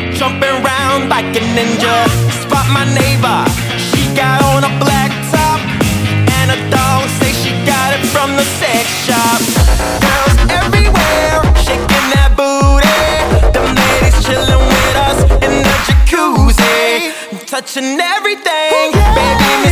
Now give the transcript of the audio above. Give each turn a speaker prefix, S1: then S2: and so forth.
S1: jumping round like a ninja. Spot my neighbor, she got on a black top, and a dog say she got it from the sex shop. Girls everywhere, shaking that booty. Them ladies chilling with us in the jacuzzi, touching everything. Baby,